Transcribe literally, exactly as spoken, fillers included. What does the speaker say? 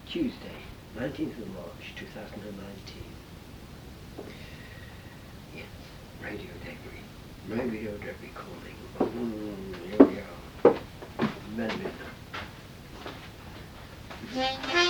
Tuesday, nineteenth of March, two thousand nineteen. Yes, Radio Debris. Radio Debris calling. Mm, here we are. Men.